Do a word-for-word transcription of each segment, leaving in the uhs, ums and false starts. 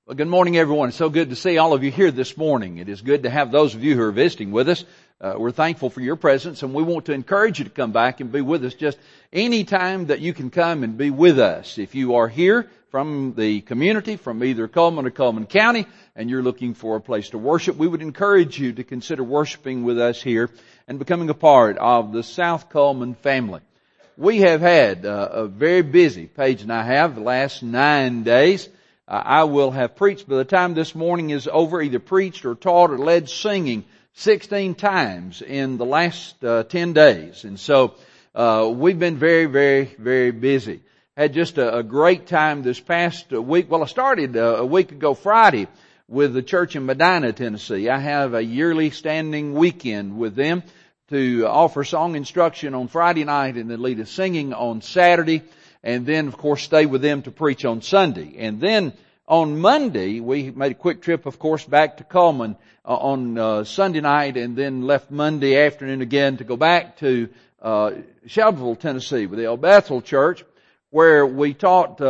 Well, good morning, everyone. It's so good to see all of you here this morning. It is good to have those of you who are visiting with us. Uh, we're thankful for your presence, and we want to encourage you to come back and be with us just any time that you can come and be with us. If you are here from the community, from either Coleman or Coleman County, and you're looking for a place to worship, we would encourage you to consider worshiping with us here and becoming a part of the South Coleman family. We have had uh, a very busy, Paige and I have, the last nine days. Uh, I will have preached by the time this morning is over, either preached or taught or led singing sixteen times in the last uh, ten days. And so uh, we've been very, very, very busy. Had just a, a great time this past week. Well, I started uh, a week ago Friday with the church in Medina, Tennessee. I have a yearly standing weekend with them to offer song instruction on Friday night and then lead us singing on Saturday. And then, of course, stay with them to preach on Sunday. And then on Monday, we made a quick trip, of course, back to Coleman uh, on uh, Sunday night, and then left Monday afternoon again to go back to uh, Shelbyville, Tennessee, with the El Bethel Church, where we taught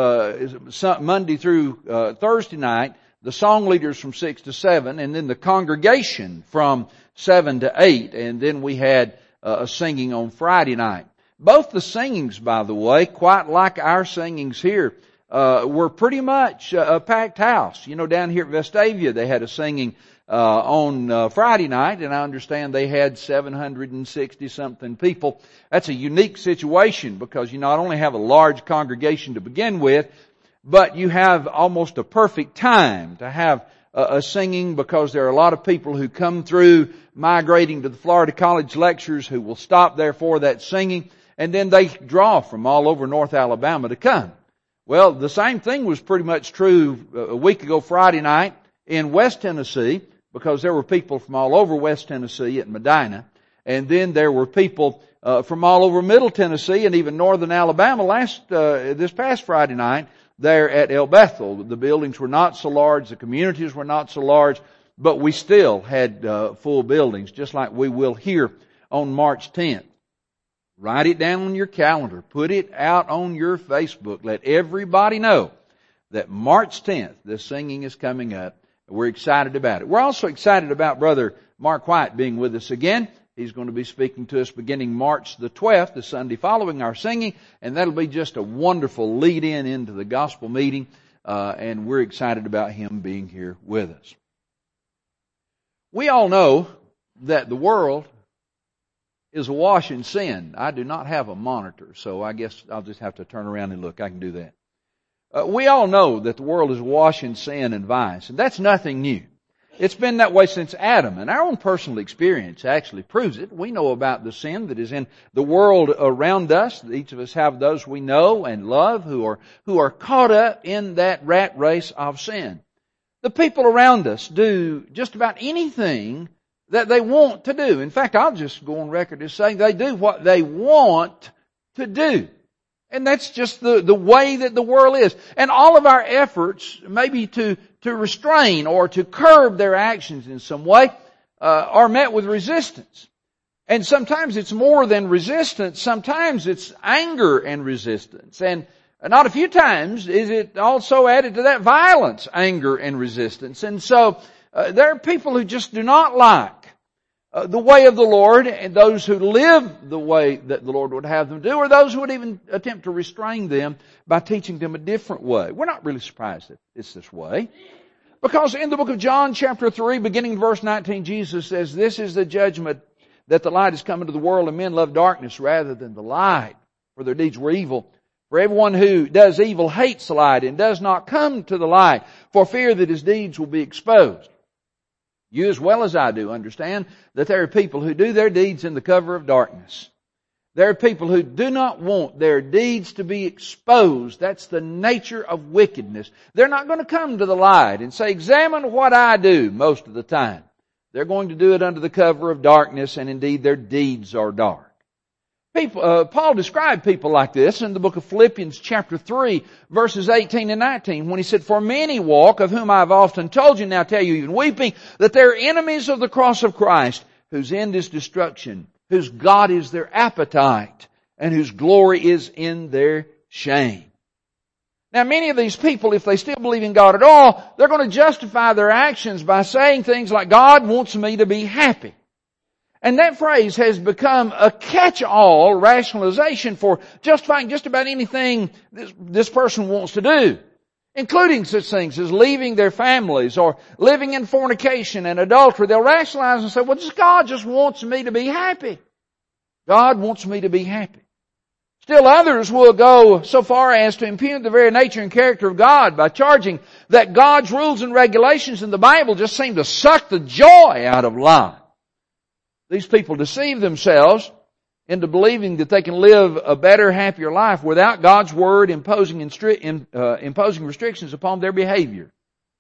uh, Monday through uh, Thursday night the song leaders from six to seven, and then the congregation from seven to eight, and then we had uh, a singing on Friday night. Both the singings, by the way, quite like our singings here, uh, were pretty much uh, a packed house. You know, down here at Vestavia, they had a singing uh, on uh, Friday night, and I understand they had seven hundred sixty something people. That's a unique situation because you not only have a large congregation to begin with, but you have almost a perfect time to have a, a singing, because there are a lot of people who come through migrating to the Florida College lectures who will stop there for that singing. And then they draw from all over North Alabama to come. Well, the same thing was pretty much true a week ago Friday night in West Tennessee, because there were people from all over West Tennessee at Medina. And then there were people uh, from all over Middle Tennessee and even Northern Alabama last uh, this past Friday night there at El Bethel. The buildings were not so large, the communities were not so large, but we still had uh, full buildings, just like we will here on March tenth. Write it down on your calendar. Put it out on your Facebook. Let everybody know that March tenth, this singing is coming up. We're excited about it. We're also excited about Brother Mark White being with us again. He's going to be speaking to us beginning March the twelfth, the Sunday following our singing, and that'll be just a wonderful lead-in into the gospel meeting, uh, and we're excited about him being here with us. We all know that the world is awash in sin. I do not have a monitor, so I guess I'll just have to turn around and look. I can do that. Uh, we all know that the world is awash in sin and vice, and that's nothing new. It's been that way since Adam, and our own personal experience actually proves it. We know about the sin that is in the world around us. Each of us have those we know and love who are who are caught up in that rat race of sin. The people around us do just about anything that they want to do. In fact, I'll just go on record as saying they do what they want to do. And that's just the, the way that the world is. And all of our efforts, maybe to, to restrain or to curb their actions in some way, uh, are met with resistance. And sometimes it's more than resistance. Sometimes it's anger and resistance. And not a few times is it also added to that violence, anger and resistance. And so, uh, there are people who just do not like Uh, the way of the Lord, and those who live the way that the Lord would have them do, or those who would even attempt to restrain them by teaching them a different way. We're not really surprised that it's this way, because in the book of John chapter three, beginning in verse nineteen, Jesus says, "This is the judgment, that the light has come into the world, and men love darkness rather than the light, for their deeds were evil. For everyone who does evil hates the light, and does not come to the light, for fear that his deeds will be exposed." You as well as I do understand that there are people who do their deeds in the cover of darkness. There are people who do not want their deeds to be exposed. That's the nature of wickedness. They're not going to come to the light and say, "Examine what I do," most of the time. They're going to do it under the cover of darkness, and indeed their deeds are dark. People, uh, Paul described people like this in the book of Philippians chapter three, verses eighteen and nineteen, when he said, "For many walk, of whom I have often told you, now tell you even weeping, that they are enemies of the cross of Christ, whose end is destruction, whose God is their appetite, and whose glory is in their shame." Now many of these people, if they still believe in God at all, they're going to justify their actions by saying things like, God wants me to be happy. And that phrase has become a catch-all rationalization for justifying just about anything this, this person wants to do, including such things as leaving their families or living in fornication and adultery. They'll rationalize and say, well, just God just wants me to be happy. God wants me to be happy. Still others will go so far as to impugn the very nature and character of God by charging that God's rules and regulations in the Bible just seem to suck the joy out of life. These people deceive themselves into believing that they can live a better, happier life without God's Word imposing, instri- uh, imposing restrictions upon their behavior.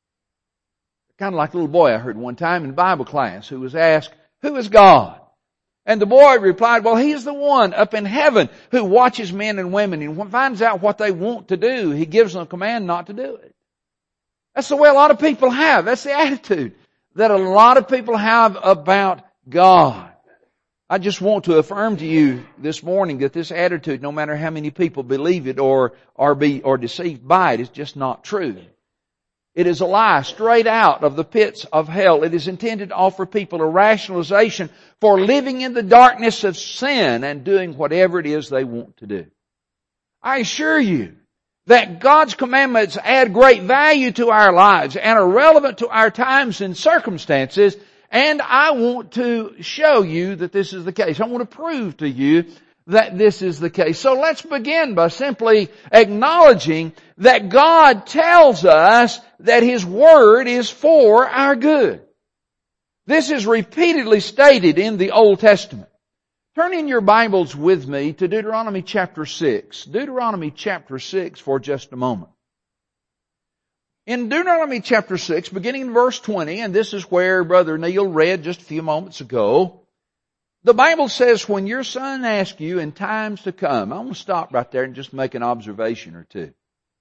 Kind of like a little boy I heard one time in Bible class who was asked, who is God? And the boy replied, well, He is the one up in heaven who watches men and women and finds out what they want to do. He gives them a command not to do it. That's the way a lot of people have. That's the attitude that a lot of people have about God. I just want to affirm to you this morning that this attitude, no matter how many people believe it or, or be, or deceived by it, is just not true. It is a lie straight out of the pits of hell. It is intended to offer people a rationalization for living in the darkness of sin and doing whatever it is they want to do. I assure you that God's commandments add great value to our lives and are relevant to our times and circumstances, and I want to show you that this is the case. I want to prove to you that this is the case. So let's begin by simply acknowledging that God tells us that His Word is for our good. This is repeatedly stated in the Old Testament. Turn in your Bibles with me to Deuteronomy chapter six. Deuteronomy chapter six for just a moment. In Deuteronomy chapter six, beginning in verse twenty, and this is where Brother Neil read just a few moments ago, the Bible says, when your son asks you in times to come, I want to stop right there and just make an observation or two.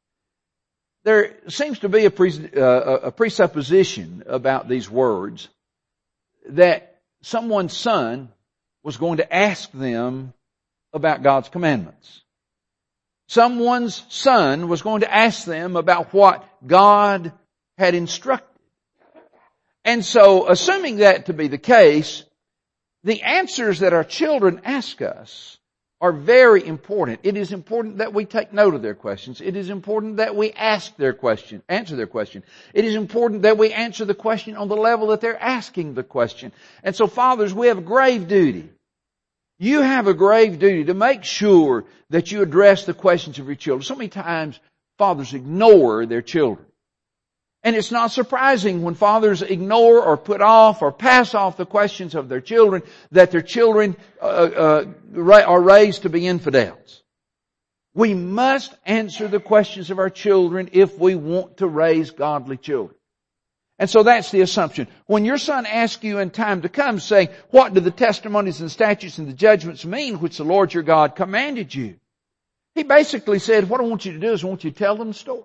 There seems to be a, pres- uh, a presupposition about these words that someone's son was going to ask them about God's commandments. Someone's son was going to ask them about what God had instructed. And so, assuming that to be the case, the answers that our children ask us are very important. It is important that we take note of their questions. It is important that we ask their question, answer their question. It is important that we answer the question on the level that they're asking the question. And so, fathers, we have a grave duty. You have a grave duty to make sure that you address the questions of your children. So many times, fathers ignore their children. And it's not surprising when fathers ignore or put off or pass off the questions of their children that their children uh, uh, are raised to be infidels. We must answer the questions of our children if we want to raise godly children. And so that's the assumption. When your son asks you in time to come, saying, what do the testimonies and statutes and the judgments mean which the Lord your God commanded you? He basically said, what I want you to do is I want you to tell them the story.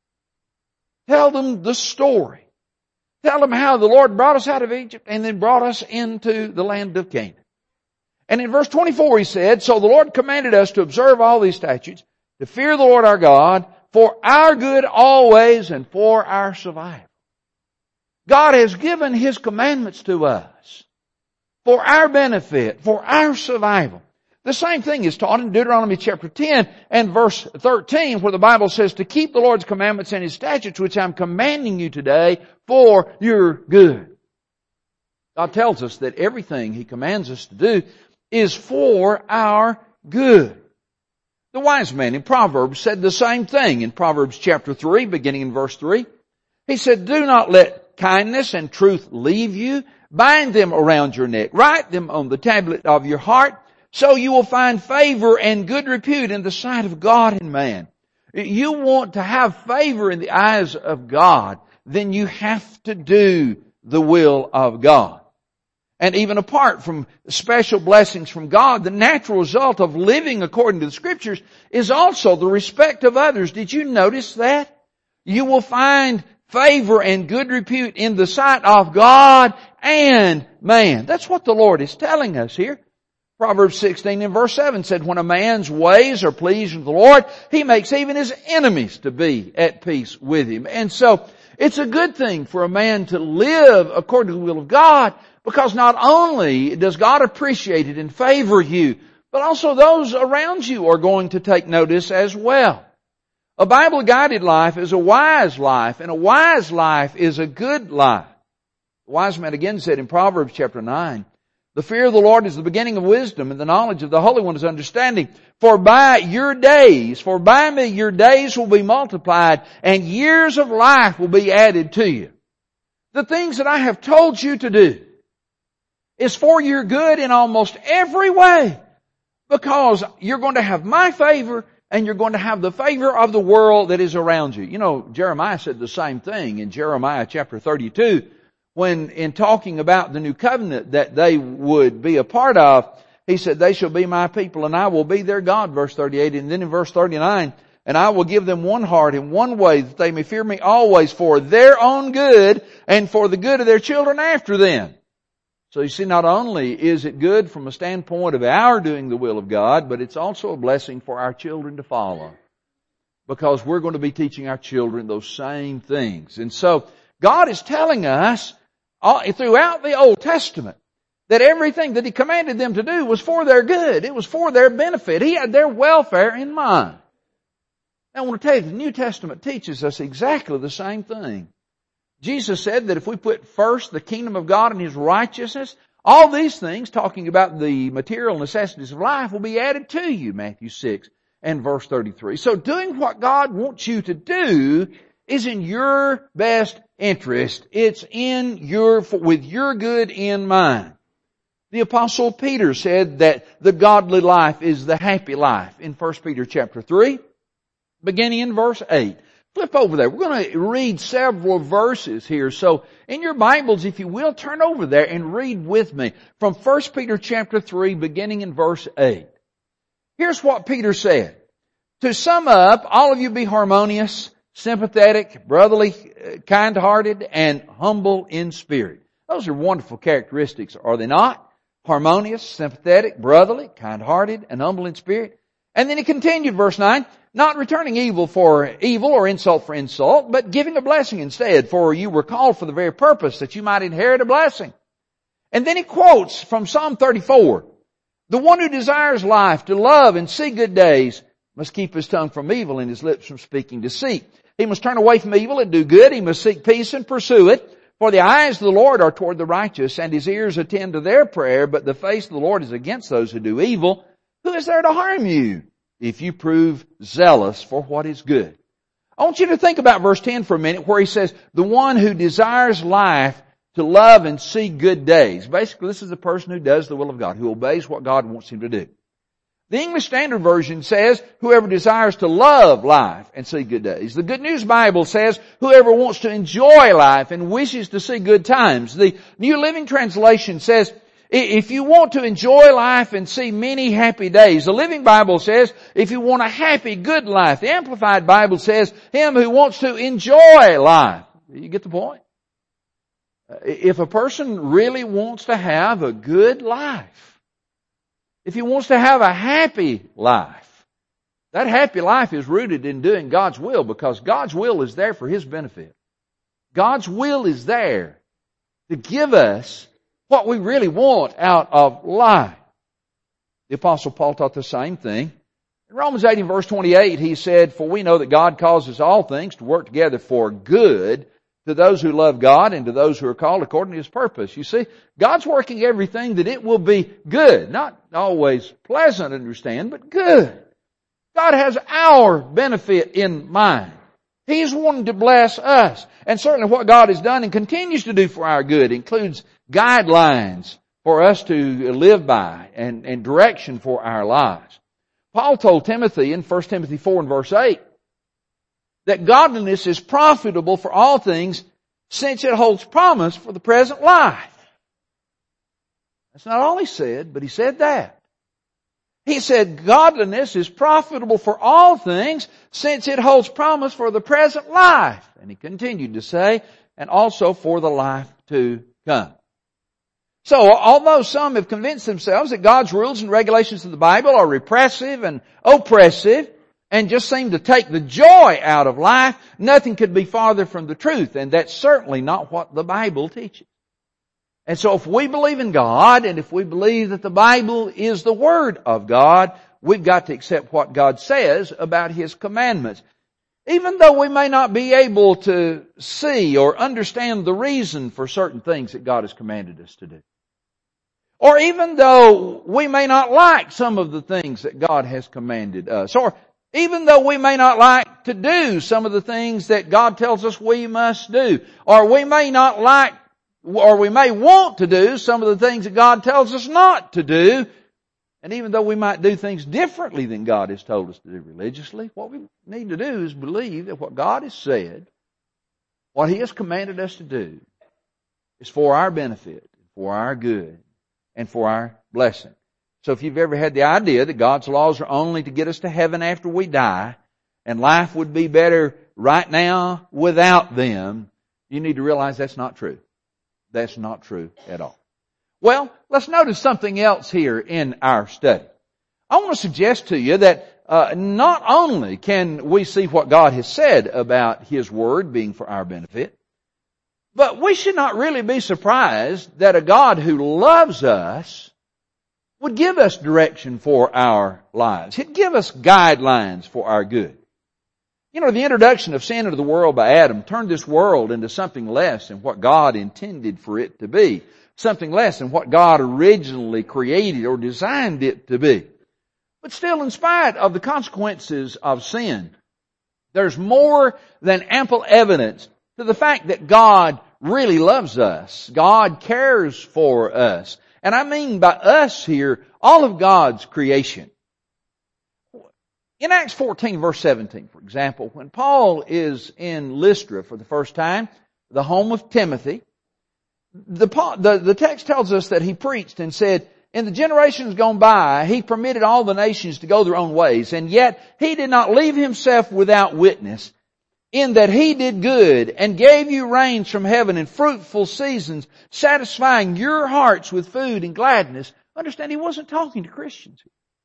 Tell them the story. Tell them how the Lord brought us out of Egypt and then brought us into the land of Canaan. And in verse twenty-four he said, so the Lord commanded us to observe all these statutes, to fear the Lord our God, for our good always and for our survival. God has given His commandments to us for our benefit, for our survival. The same thing is taught in Deuteronomy chapter ten and verse thirteen, where the Bible says to keep the Lord's commandments and His statutes, which I'm commanding you today for your good. God tells us that everything He commands us to do is for our good. The wise man in Proverbs said the same thing in Proverbs chapter three, beginning in verse three. He said, do not let kindness and truth leave you. Bind them around your neck. Write them on the tablet of your heart. So you will find favor and good repute in the sight of God and man. You want to have favor in the eyes of God, then you have to do the will of God. And even apart from special blessings from God, the natural result of living according to the Scriptures is also the respect of others. Did you notice that? You will find favor and good repute in the sight of God and man. That's what the Lord is telling us here. Proverbs sixteen and verse seven said, when a man's ways are pleased with the Lord, He makes even his enemies to be at peace with him. And so, it's a good thing for a man to live according to the will of God, because not only does God appreciate it and favor you, but also those around you are going to take notice as well. A Bible-guided life is a wise life, and a wise life is a good life. The wise man again said in Proverbs chapter nine, the fear of the Lord is the beginning of wisdom, and the knowledge of the Holy One is understanding. For by your days, for by me your days will be multiplied, and years of life will be added to you. The things that I have told you to do is for your good in almost every way, because you're going to have my favor, and you're going to have the favor of the world that is around you. You know, Jeremiah said the same thing in Jeremiah chapter thirty-two, when in talking about the new covenant that they would be a part of, he said, they shall be my people and I will be their God, verse thirty-eight. And then in verse thirty-nine, and I will give them one heart and one way that they may fear me always for their own good and for the good of their children after them. So you see, not only is it good from a standpoint of our doing the will of God, but it's also a blessing for our children to follow, because we're going to be teaching our children those same things. And so God is telling us throughout the Old Testament that everything that He commanded them to do was for their good. It was for their benefit. He had their welfare in mind. Now I want to tell you, the New Testament teaches us exactly the same thing. Jesus said that if we put first the kingdom of God and His righteousness, all these things, talking about the material necessities of life, will be added to you, Matthew six and verse thirty-three. So doing what God wants you to do is in your best interest. It's in your, with your good in mind. The Apostle Peter said that the godly life is the happy life in First Peter chapter three, beginning in verse eight. Flip over there. We're going to read several verses here. So in your Bibles, if you will, turn over there and read with me from First Peter chapter three, beginning in verse eight. Here's what Peter said. To sum up, all of you be harmonious, sympathetic, brotherly, kind-hearted, and humble in spirit. Those are wonderful characteristics, are they not? Harmonious, sympathetic, brotherly, kind-hearted, and humble in spirit. And then he continued, verse nine, not returning evil for evil or insult for insult, but giving a blessing instead, for you were called for the very purpose that you might inherit a blessing. And then he quotes from Psalm thirty-four, the one who desires life, to love and see good days, must keep his tongue from evil and his lips from speaking deceit. He must turn away from evil and do good. He must seek peace and pursue it. For the eyes of the Lord are toward the righteous, and His ears attend to their prayer, but the face of the Lord is against those who do evil. Who is there to harm you if you prove zealous for what is good? I want you to think about verse ten for a minute, where he says, the one who desires life, to love and see good days. Basically, this is the person who does the will of God, who obeys what God wants him to do. The English Standard Version says, whoever desires to love life and see good days. The Good News Bible says, whoever wants to enjoy life and wishes to see good times. The New Living Translation says, if you want to enjoy life and see many happy days. The Living Bible says, if you want a happy, good life. The Amplified Bible says, him who wants to enjoy life. You get the point? If a person really wants to have a good life, if he wants to have a happy life, that happy life is rooted in doing God's will, because God's will is there for His benefit. God's will is there to give us what we really want out of life. The Apostle Paul taught the same thing. In Romans eight and verse twenty-eight, he said, for we know that God causes all things to work together for good to those who love God and to those who are called according to His purpose. You see, God's working everything that it will be good. Not always pleasant to understand, but good. God has our benefit in mind. He's wanting to bless us. And certainly what God has done and continues to do for our good includes guidelines for us to live by and, and direction for our lives. Paul told Timothy in First Timothy four and verse eight, that godliness is profitable for all things, since it holds promise for the present life. That's not all he said, but he said that. He said godliness is profitable for all things, since it holds promise for the present life. And he continued to say, and also for the life to come. So, although some have convinced themselves that God's rules and regulations of the Bible are repressive and oppressive and just seem to take the joy out of life, nothing could be farther from the truth, and that's certainly not what the Bible teaches. And so if we believe in God, and if we believe that the Bible is the Word of God, we've got to accept what God says about His commandments. Even though we may not be able to see or understand the reason for certain things that God has commanded us to do. Or even though we may not like some of the things that God has commanded us. Or even though we may not like to do some of the things that God tells us we must do. Or we may not like, or we may want to do some of the things that God tells us not to do. And even though we might do things differently than God has told us to do religiously, what we need to do is believe that what God has said, what He has commanded us to do, is for our benefit, for our good, and for our blessing. So if you've ever had the idea that God's laws are only to get us to heaven after we die, and life would be better right now without them, you need to realize that's not true. That's not true at all. Well, let's notice something else here in our study. I want to suggest to you that uh, not only can we see what God has said about His Word being for our benefit, but we should not really be surprised that a God who loves us would give us direction for our lives. He'd give us guidelines for our good. You know, the introduction of sin into the world by Adam turned this world into something less than what God intended for it to be. Something less than what God originally created or designed it to be. But still, in spite of the consequences of sin, there's more than ample evidence to the fact that God really loves us. God cares for us. And I mean by us here, all of God's creation. In Acts fourteen verse seventeen, for example, when Paul is in Lystra for the first time, the home of Timothy, the, the, the text tells us that he preached and said, in the generations gone by, he permitted all the nations to go their own ways, and yet he did not leave himself without witness, in that he did good and gave you rains from heaven and fruitful seasons, satisfying your hearts with food and gladness. Understand, he wasn't talking to Christians.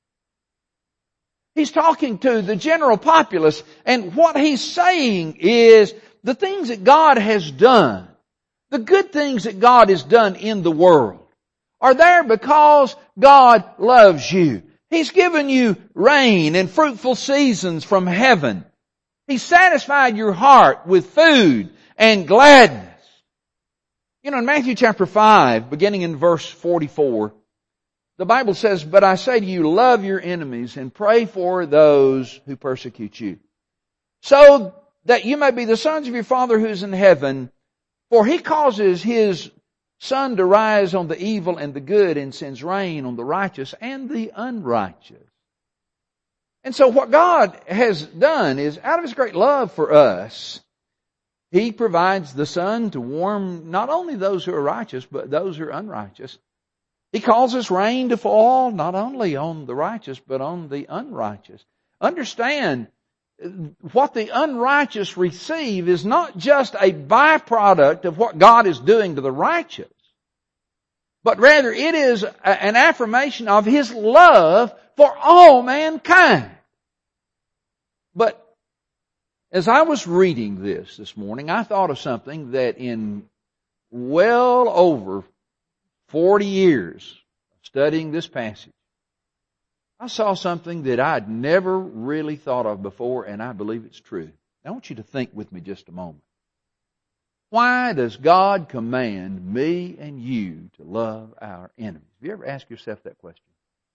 He's talking to the general populace, and what he's saying is the things that God has done, the good things that God has done in the world, are there because God loves you. He's given you rain and fruitful seasons from heaven. He's satisfied your heart with food and gladness. You know, in Matthew chapter five, beginning in verse forty-four, the Bible says, but I say to you, love your enemies and pray for those who persecute you, so that you may be the sons of your Father who is in heaven, for He causes His sun to rise on the evil and the good, and sends rain on the righteous and the unrighteous. And so what God has done is, out of His great love for us, He provides the sun to warm not only those who are righteous, but those who are unrighteous. He causes rain to fall not only on the righteous, but on the unrighteous. Understand, what the unrighteous receive is not just a byproduct of what God is doing to the righteous, but rather it is an affirmation of His love for all mankind. But as I was reading this this morning, I thought of something that in well over forty years studying this passage, I saw something that I'd never really thought of before, and I believe it's true. I want you to think with me just a moment. Why does God command me and you to love our enemies? Have you ever asked yourself that question?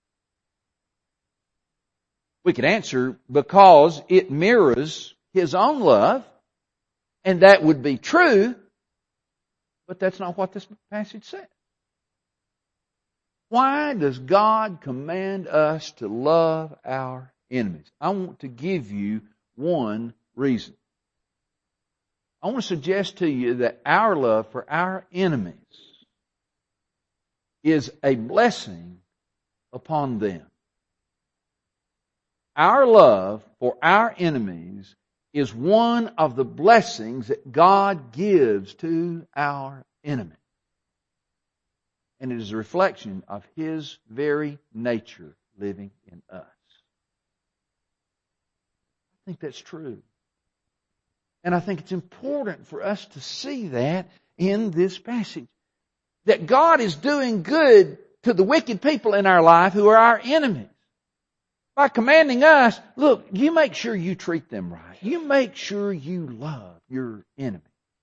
We could answer, because it mirrors His own love, and that would be true, but that's not what this passage says. Why does God command us to love our enemies? I want to give you one reason. I want to suggest to you that our love for our enemies is a blessing upon them. Our love for our enemies is one of the blessings that God gives to our enemies. And it is a reflection of His very nature living in us. I think that's true. And I think it's important for us to see that in this passage. That God is doing good to the wicked people in our life who are our enemies. By commanding us, look, you make sure you treat them right. You make sure you love your enemy.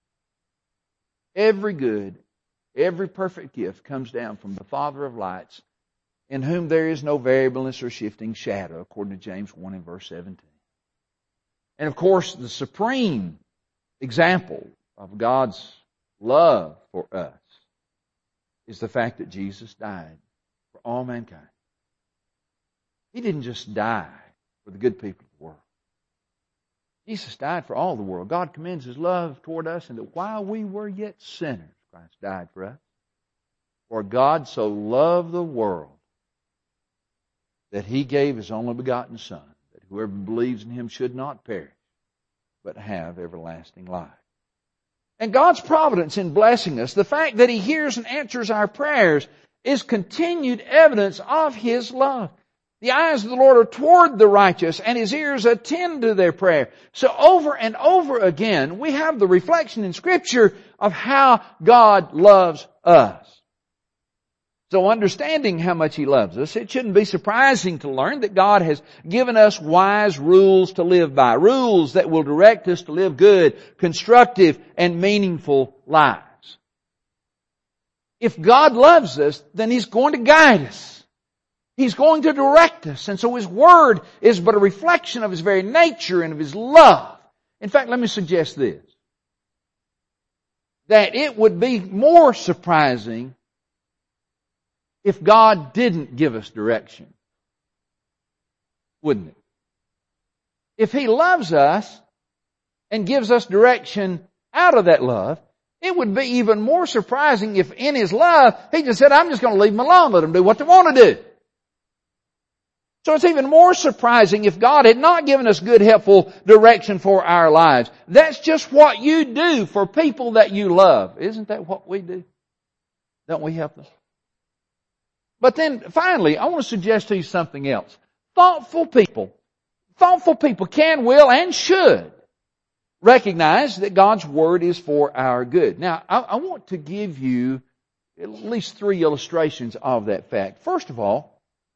Every good, every perfect gift comes down from the Father of lights, in whom there is no variableness or shifting shadow, according to James one and verse seventeen. And of course, the supreme example of God's love for us is the fact that Jesus died for all mankind. He didn't just die for the good people of the world. Jesus died for all the world. God commends His love toward us, and that while we were yet sinners, Christ died for us. For God so loved the world that He gave His only begotten Son, that whoever believes in Him should not perish, but have everlasting life. And God's providence in blessing us, the fact that He hears and answers our prayers, is continued evidence of His love. The eyes of the Lord are toward the righteous, and His ears attend to their prayer. So over and over again, we have the reflection in Scripture of how God loves us. So understanding how much He loves us, it shouldn't be surprising to learn that God has given us wise rules to live by. Rules that will direct us to live good, constructive, and meaningful lives. If God loves us, then He's going to guide us. He's going to direct us. And so His Word is but a reflection of His very nature and of His love. In fact, let me suggest this. That it would be more surprising if God didn't give us direction. Wouldn't it? If He loves us and gives us direction out of that love, it would be even more surprising if in His love He just said, I'm just going to leave them alone, let them do what they want to do. So it's even more surprising if God had not given us good, helpful direction for our lives. That's just what you do for people that you love. Isn't that what we do? Don't we help them? But then finally, I want to suggest to you something else. Thoughtful people, thoughtful people can, will, and should recognize that God's Word is for our good. Now, I, I want to give you at least three illustrations of that fact. First of all,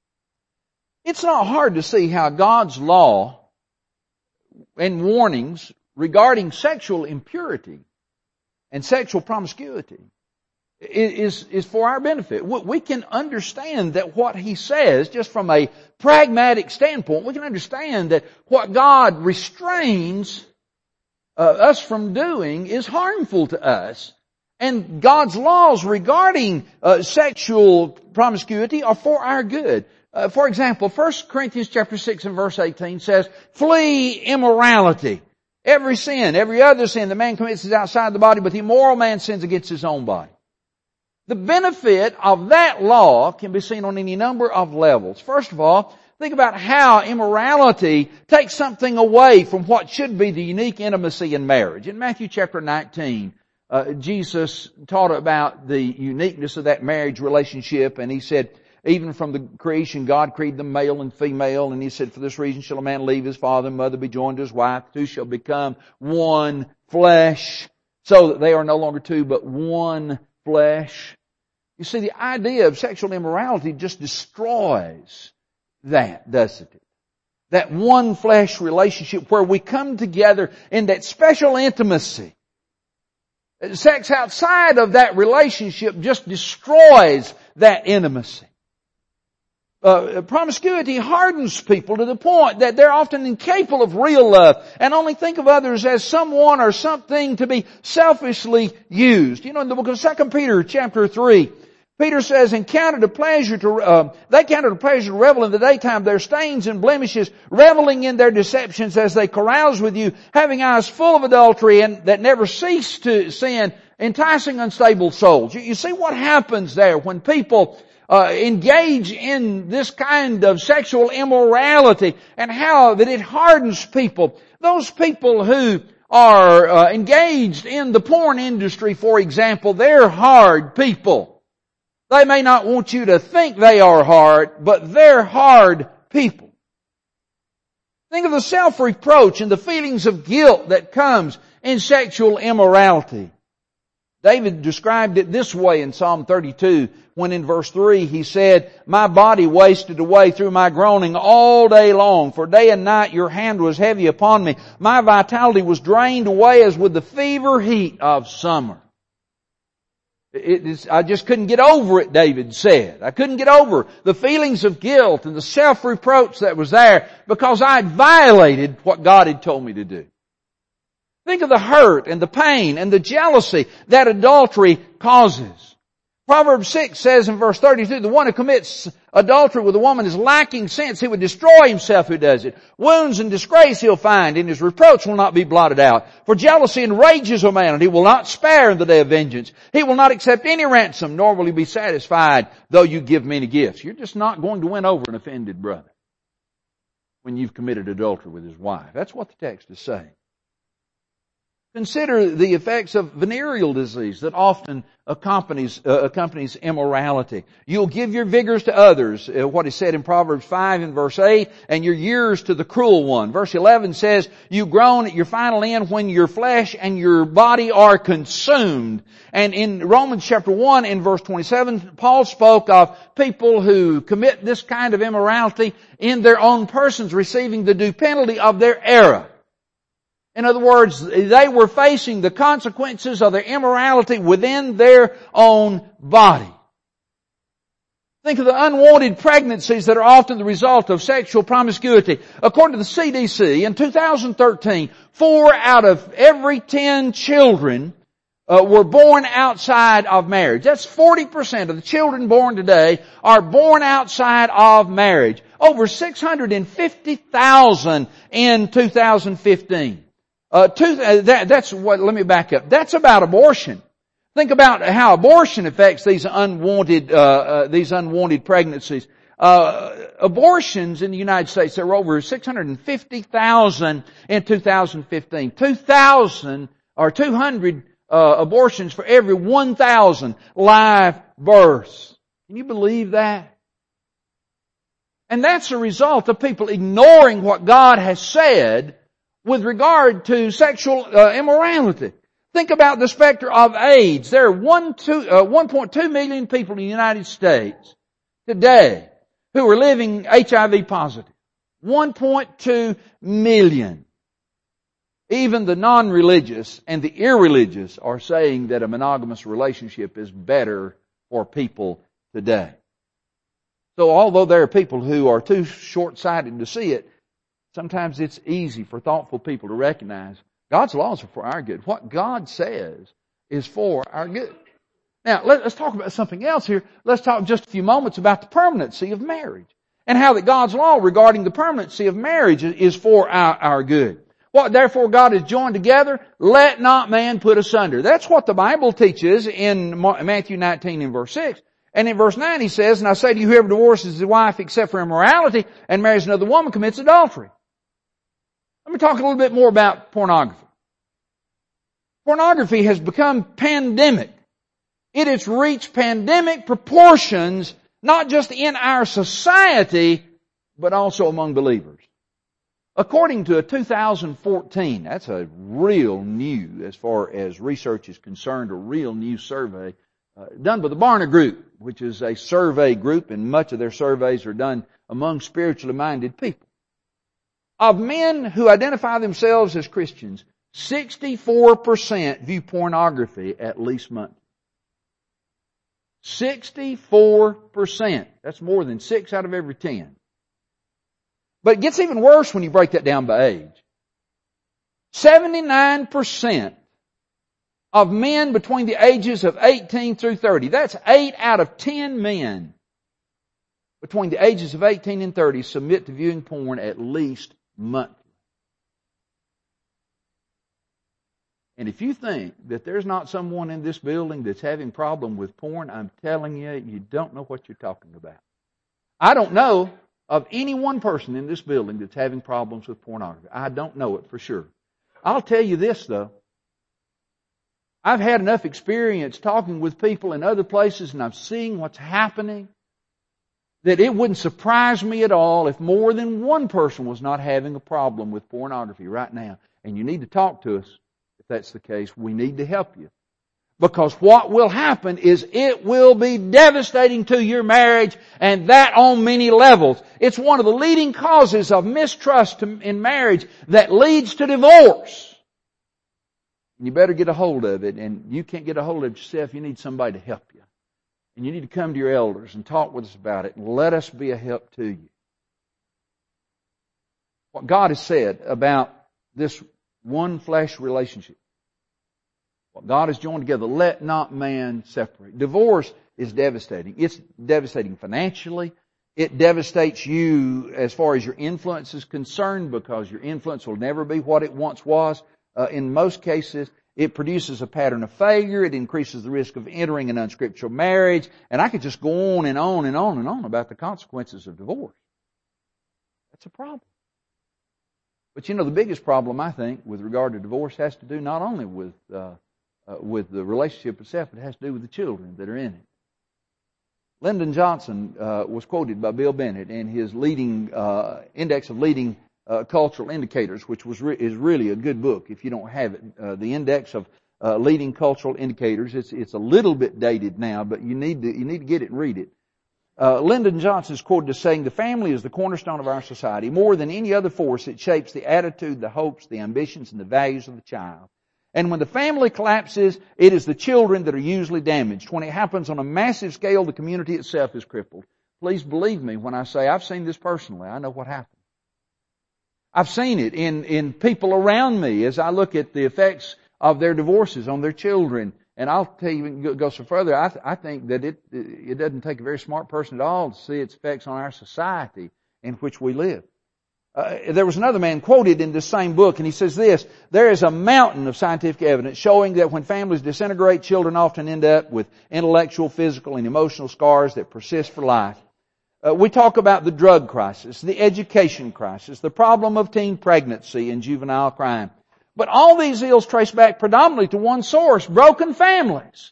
it's not hard to see how God's law and warnings regarding sexual impurity and sexual promiscuity is, is for our benefit. We can understand that what He says, just from a pragmatic standpoint, we can understand that what God restrains uh, us from doing is harmful to us. And God's laws regarding uh, sexual promiscuity are for our good. Uh, for example, First Corinthians chapter six and verse eighteen says, flee immorality. Every sin, every other sin that man commits is outside the body, but the immoral man sins against his own body. The benefit of that law can be seen on any number of levels. First of all, think about how immorality takes something away from what should be the unique intimacy in marriage. In Matthew chapter nineteen, uh, Jesus taught about the uniqueness of that marriage relationship, and He said, even from the creation, God created them male and female, and He said, for this reason shall a man leave his father and mother, be joined to his wife, the two shall become one flesh, so that they are no longer two, but one flesh. You see, the idea of sexual immorality just destroys that, doesn't it? That one flesh relationship where we come together in that special intimacy. Sex outside of that relationship just destroys that intimacy. Uh, promiscuity hardens people to the point that they're often incapable of real love and only think of others as someone or something to be selfishly used. You know, in the book of Second Peter chapter three, Peter says, and counted a pleasure to, uh, they counted a pleasure to revel in the daytime their stains and blemishes, reveling in their deceptions as they carouse with you, having eyes full of adultery and that never cease to sin, enticing unstable souls. You, you see what happens there when people Uh, engage in this kind of sexual immorality, and how that it hardens people. Those people who are uh, engaged in the porn industry, for example, they're hard people. They may not want you to think they are hard, but they're hard people. Think of the self-reproach and the feelings of guilt that comes in sexual immorality. David described it this way in Psalm thirty-two, when in verse three he said, "My body wasted away through my groaning all day long, for day and night your hand was heavy upon me. My vitality was drained away as with the fever heat of summer." It is, I just couldn't get over it, David said. I couldn't get over the feelings of guilt and the self-reproach that was there because I had violated what God had told me to do. Think of the hurt and the pain and the jealousy that adultery causes. Proverbs six says in verse thirty-two, the one who commits adultery with a woman is lacking sense. He would destroy himself who does it. Wounds and disgrace he'll find, and his reproach will not be blotted out. For jealousy enrages a man, and he will not spare in the day of vengeance. He will not accept any ransom, nor will he be satisfied, though you give many gifts. You're just not going to win over an offended brother when you've committed adultery with his wife. That's what the text is saying. Consider the effects of venereal disease that often accompanies, uh, accompanies immorality. You'll give your vigors to others, uh, what is said in Proverbs five and verse eight, and your years to the cruel one. Verse eleven says, you groan at your final end when your flesh and your body are consumed. And in Romans chapter one in verse twenty-seven, Paul spoke of people who commit this kind of immorality in their own persons receiving the due penalty of their error. In other words, they were facing the consequences of their immorality within their own body. Think of the unwanted pregnancies that are often the result of sexual promiscuity. According to the C D C, in two thousand thirteen, four out of every ten children uh, were born outside of marriage. That's forty percent of the children born today are born outside of marriage. Over six hundred fifty thousand in two thousand fifteen. Uh, two, uh, that, that's what, let me back up. That's about abortion. Think about how abortion affects these unwanted, uh, uh these unwanted pregnancies. Uh, abortions in the United States, there were over six hundred fifty thousand in two thousand fifteen. two thousand or two hundred, uh, abortions for every one thousand live births. Can you believe that? And that's a result of people ignoring what God has said with regard to sexual uh, immorality. Think about the specter of AIDS. There are one, two, uh, one point two million people in the United States today who are living H I V positive. one point two million. Even the non-religious and the irreligious are saying that a monogamous relationship is better for people today. So although there are people who are too short-sighted to see it, sometimes it's easy for thoughtful people to recognize God's laws are for our good. What God says is for our good. Now, let's talk about something else here. Let's talk just a few moments about the permanency of marriage and how that God's law regarding the permanency of marriage is for our, our good. What therefore God has joined together, let not man put asunder. That's what the Bible teaches in Matthew nineteen and verse six. And in verse nine he says, and I say to you, whoever divorces his wife except for immorality and marries another woman commits adultery. Let me talk a little bit more about pornography. Pornography has become pandemic. It has reached pandemic proportions, not just in our society, but also among believers. According to a two thousand fourteen, that's a real new, as far as research is concerned, a real new survey uh, done by the Barna Group, which is a survey group, and much of their surveys are done among spiritually minded people. Of men who identify themselves as Christians, sixty-four percent view pornography at least monthly. sixty-four percent. That's more than six out of every ten. But it gets even worse when you break that down by age. seventy-nine percent of men between the ages of eighteen through thirty. That's eight out of ten men between the ages of eighteen and thirty submit to viewing porn at least monthly. And if you think that there's not someone in this building that's having problem with porn, I'm telling you, you don't know what you're talking about. I don't know of any one person in this building that's having problems with pornography. I don't know it for sure. I'll tell you this though. I've had enough experience talking with people in other places, and I'm seeing what's happening, that it wouldn't surprise me at all if more than one person was not having a problem with pornography right now. And you need to talk to us if that's the case. We need to help you. Because what will happen is it will be devastating to your marriage, and that on many levels. It's one of the leading causes of mistrust in marriage that leads to divorce. You better get a hold of it, and you can't get a hold of it yourself. You need somebody to help you. And you need to come to your elders and talk with us about it, and let us be a help to you. What God has said about this one flesh relationship, what God has joined together, let not man separate. Divorce is devastating. It's devastating financially. It devastates you as far as your influence is concerned, because your influence will never be what it once was. Uh, in most cases, it produces a pattern of failure. It increases the risk of entering an unscriptural marriage. And I could just go on and on and on and on about the consequences of divorce. That's a problem. But you know, the biggest problem, I think, with regard to divorce has to do not only with uh, uh, with the relationship itself, but it has to do with the children that are in it. Lyndon Johnson uh, was quoted by Bill Bennett in his leading uh, Index of Leading uh, Cultural Indicators, which was re- is really a good book if you don't have it. Uh, the Index of uh, Leading Cultural Indicators. It's it's a little bit dated now, but you need to you need to get it and read it. Uh, Lyndon Johnson is quoted as saying, "The family is the cornerstone of our society. More than any other force, it shapes the attitude, the hopes, the ambitions, and the values of the child. And when the family collapses, it is the children that are usually damaged. When it happens on a massive scale, the community itself is crippled." Please believe me when I say I've seen this personally. I know what happened. I've seen it in, in people around me as I look at the effects of their divorces on their children. And I'll tell you, go so further, I, th- I think that it, it doesn't take a very smart person at all to see its effects on our society in which we live. Uh, there was another man quoted in this same book, and he says this: "There is a mountain of scientific evidence showing that when families disintegrate, children often end up with intellectual, physical, and emotional scars that persist for life. Uh, we talk about the drug crisis, the education crisis, the problem of teen pregnancy and juvenile crime. But all these ills trace back predominantly to one source: broken families."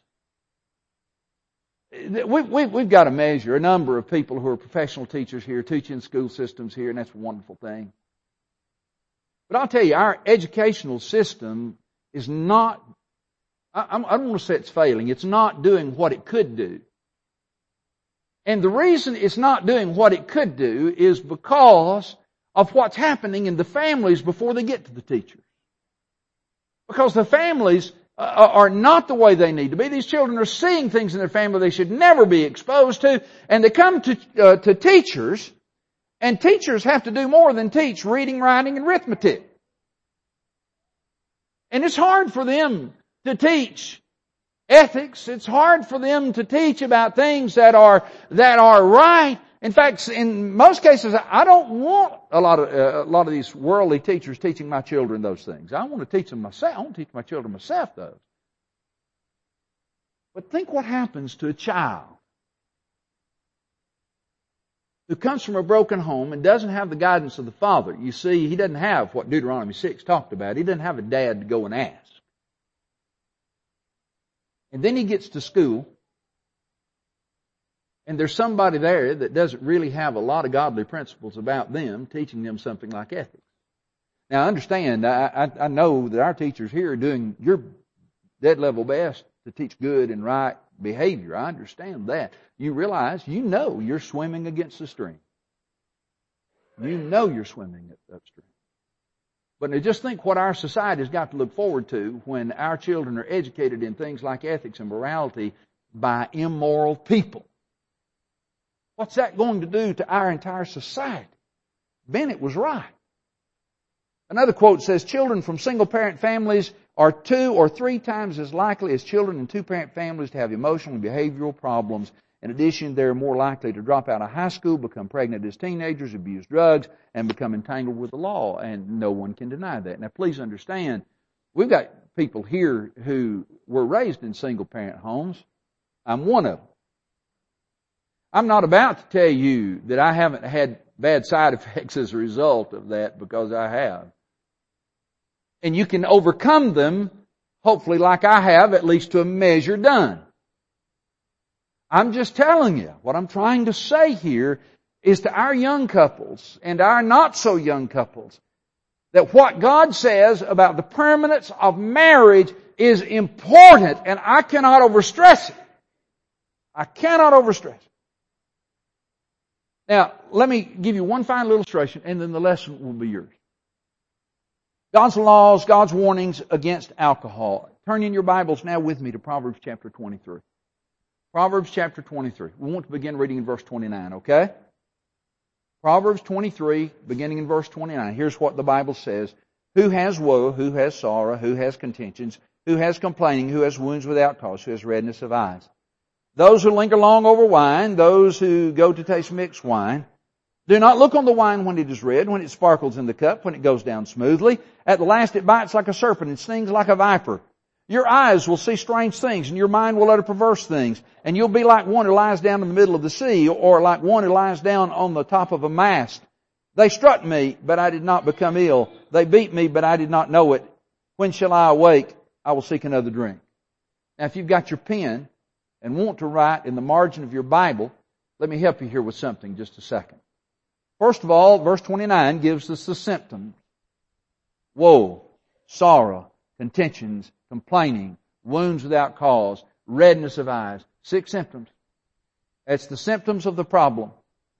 We, we, we've got to measure a number of people who are professional teachers here, teaching school systems here, and that's a wonderful thing. But I'll tell you, our educational system is not, I, I don't want to say it's failing, it's not doing what it could do. And the reason it's not doing what it could do is because of what's happening in the families before they get to the teachers. Because the families are not the way they need to be. These children are seeing things in their family they should never be exposed to, and they come to uh, to teachers, and teachers have to do more than teach reading, writing, and arithmetic. And it's hard for them to teach ethics. It's hard for them to teach about things that are that are right. In fact, in most cases, I don't want a lot of uh, a lot of these worldly teachers teaching my children those things. I want to teach them myself. I want to teach my children myself those. But think what happens to a child who comes from a broken home and doesn't have the guidance of the father. You see, he doesn't have what Deuteronomy six talked about. He doesn't have a dad to go and ask. And then he gets to school, and there's somebody there that doesn't really have a lot of godly principles about them, teaching them something like ethics. Now, understand, I, I, I know that our teachers here are doing your dead level best to teach good and right behavior. I understand that. You realize, you know you're swimming against the stream. You know you're swimming upstream. But now just think what our society has got to look forward to when our children are educated in things like ethics and morality by immoral people. What's that going to do to our entire society? Bennett was right. Another quote says, "Children from single-parent families are two or three times as likely as children in two-parent families to have emotional and behavioral problems. In addition, they're more likely to drop out of high school, become pregnant as teenagers, abuse drugs, and become entangled with the law." And no one can deny that. Now, please understand, we've got people here who were raised in single-parent homes. I'm one of them. I'm not about to tell you that I haven't had bad side effects as a result of that, because I have. And you can overcome them hopefully like I have, at least to a measure done. I'm just telling you, what I'm trying to say here is to our young couples and our not so young couples, that what God says about the permanence of marriage is important, and I cannot overstress it. I cannot overstress it. Now, let me give you one final illustration, and then the lesson will be yours. God's laws, God's warnings against alcohol. Turn in your Bibles now with me to Proverbs chapter twenty-three. Proverbs chapter twenty-three. We want to begin reading in verse twenty-nine, okay? Proverbs twenty-three, beginning in verse twenty-nine. Here's what the Bible says. Who has woe, who has sorrow, who has contentions, who has complaining, who has wounds without cause, who has redness of eyes? Those who linger long over wine, those who go to taste mixed wine. Do not look on the wine when it is red, when it sparkles in the cup, when it goes down smoothly. At the last it bites like a serpent and stings like a viper. Your eyes will see strange things, and your mind will utter perverse things. And you'll be like one who lies down in the middle of the sea, or like one who lies down on the top of a mast. They struck me, but I did not become ill. They beat me, but I did not know it. When shall I awake? I will seek another drink. Now, if you've got your pen and want to write in the margin of your Bible, let me help you here with something just a second. First of all, verse twenty-nine gives us the symptoms. Woe, sorrow, contentions, complaining, wounds without cause, redness of eyes. Six symptoms. That's the symptoms of the problem.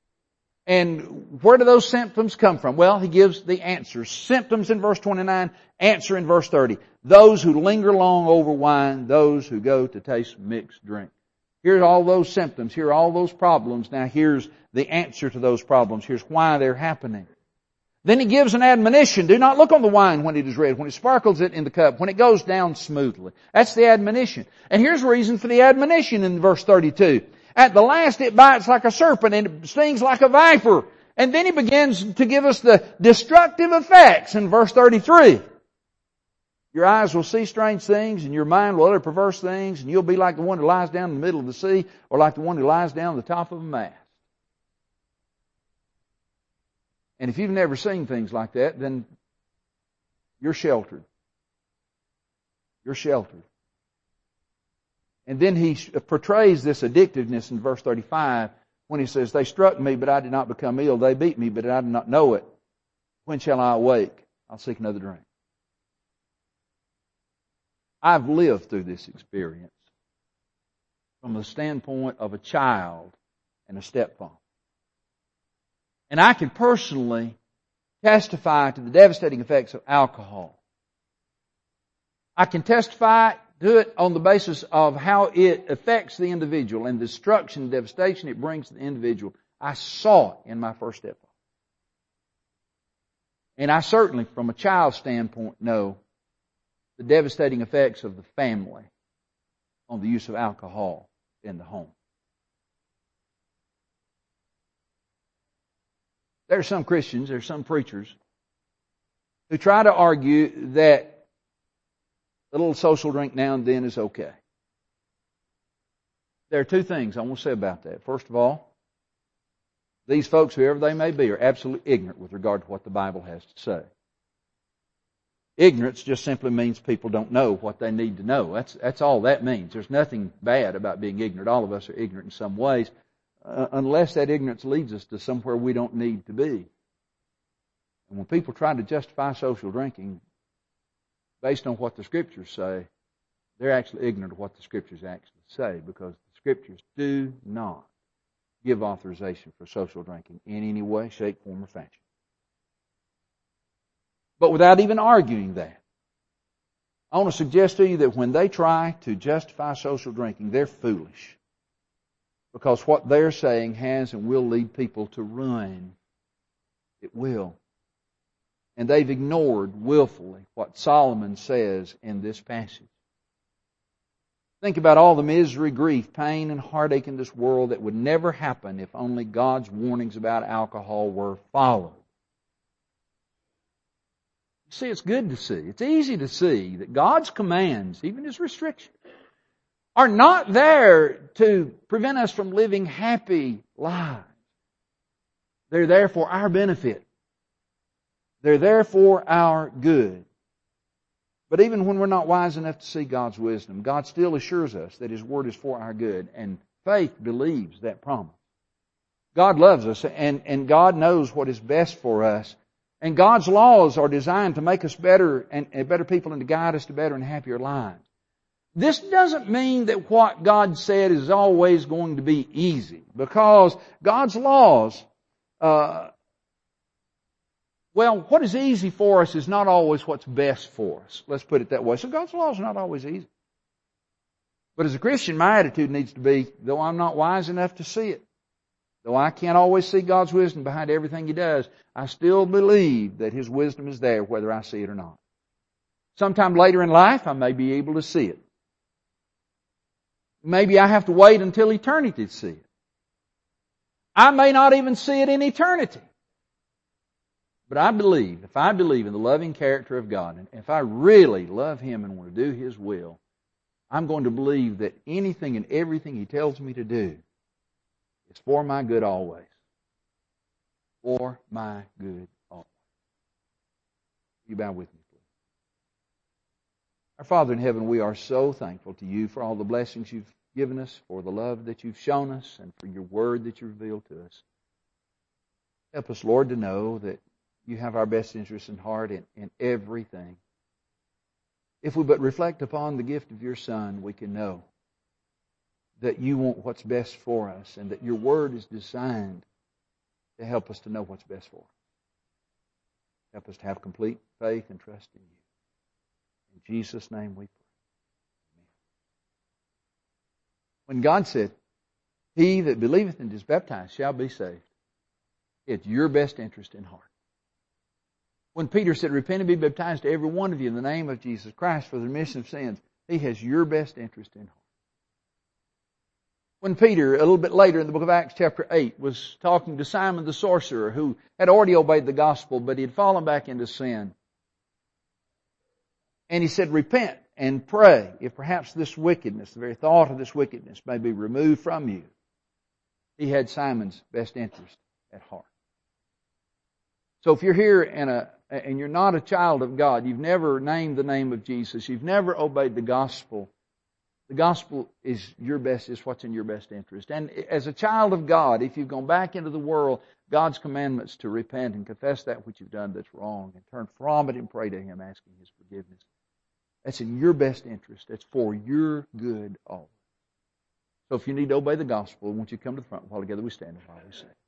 And where do those symptoms come from? Well, he gives the answers. Symptoms in verse twenty-nine, answer in verse thirty. Those who linger long over wine, those who go to taste mixed drink. Here's all those symptoms. Here are all those problems. Now here's the answer to those problems. Here's why they're happening. Then he gives an admonition. Do not look on the wine when it is red, when it sparkles it in the cup, when it goes down smoothly. That's the admonition. And here's the reason for the admonition in verse thirty-two. At the last it bites like a serpent and it stings like a viper. And then he begins to give us the destructive effects in verse thirty-three. Your eyes will see strange things, and your mind will utter perverse things, and you'll be like the one who lies down in the middle of the sea, or like the one who lies down on the top of a mast. And if you've never seen things like that, then you're sheltered. You're sheltered. And then he portrays this addictiveness in verse thirty-five when he says, they struck me, but I did not become ill. They beat me, but I did not know it. When shall I awake? I'll seek another drink. I've lived through this experience from the standpoint of a child and a stepfather. And I can personally testify to the devastating effects of alcohol. I can testify to it on the basis of how it affects the individual and the destruction and devastation it brings to the individual. I saw it in my first stepfather. And I certainly, from a child's standpoint, know the devastating effects of the family on the use of alcohol in the home. There are some Christians, there are some preachers who try to argue that a little social drink now and then is okay. There are two things I want to say about that. First of all, these folks, whoever they may be, are absolutely ignorant with regard to what the Bible has to say. Ignorance just simply means people don't know what they need to know. That's, that's all that means. There's nothing bad about being ignorant. All of us are ignorant in some ways, uh, unless that ignorance leads us to somewhere we don't need to be. And when people try to justify social drinking based on what the Scriptures say, they're actually ignorant of what the Scriptures actually say, because the Scriptures do not give authorization for social drinking in any way, shape, form, or fashion. But without even arguing that, I want to suggest to you that when they try to justify social drinking, they're foolish. Because what they're saying has and will lead people to ruin. It will. And they've ignored willfully what Solomon says in this passage. Think about all the misery, grief, pain, and heartache in this world that would never happen if only God's warnings about alcohol were followed. See, it's good to see. It's easy to see that God's commands, even His restrictions, are not there to prevent us from living happy lives. They're there for our benefit. They're there for our good. But even when we're not wise enough to see God's wisdom, God still assures us that His Word is for our good, and faith believes that promise. God loves us, and, and God knows what is best for us. And God's laws are designed to make us better and, and better people and to guide us to better and happier lives. This doesn't mean that what God said is always going to be easy, because God's laws, uh, well, what is easy for us is not always what's best for us. Let's put it that way. So God's laws are not always easy. But as a Christian, my attitude needs to be, though I'm not wise enough to see it, though I can't always see God's wisdom behind everything He does, I still believe that His wisdom is there whether I see it or not. Sometime later in life, I may be able to see it. Maybe I have to wait until eternity to see it. I may not even see it in eternity. But I believe, if I believe in the loving character of God, and if I really love Him and want to do His will, I'm going to believe that anything and everything He tells me to do is for my good always. For my good always. You bow with me, please. Our Father in heaven, we are so thankful to You for all the blessings You've given us, for the love that You've shown us, and for Your Word that You revealed to us. Help us, Lord, to know that You have our best interests in heart in, in everything. If we but reflect upon the gift of Your Son, we can know that You want what's best for us, and that Your Word is designed to help us to know what's best for us. Help us to have complete faith and trust in You. In Jesus' name we pray. Amen. When God said, "He that believeth and is baptized shall be saved," it's your best interest in heart. When Peter said, "Repent and be baptized to every one of you in the name of Jesus Christ for the remission of sins," he has your best interest in heart. When Peter, a little bit later in the book of Acts chapter eight, was talking to Simon the sorcerer, who had already obeyed the gospel, but he had fallen back into sin. And he said, "Repent and pray, if perhaps this wickedness, the very thought of this wickedness, may be removed from you." He had Simon's best interest at heart. So if you're here and, a, and you're not a child of God, you've never named the name of Jesus, you've never obeyed the gospel, the gospel is your best, is what's in your best interest. And as a child of God, if you've gone back into the world, God's commandments to repent and confess that which you've done that's wrong and turn from it and pray to Him asking His forgiveness. That's in your best interest. That's for your good always. So if you need to obey the gospel, I want you to come to the front while together we stand and while we sing.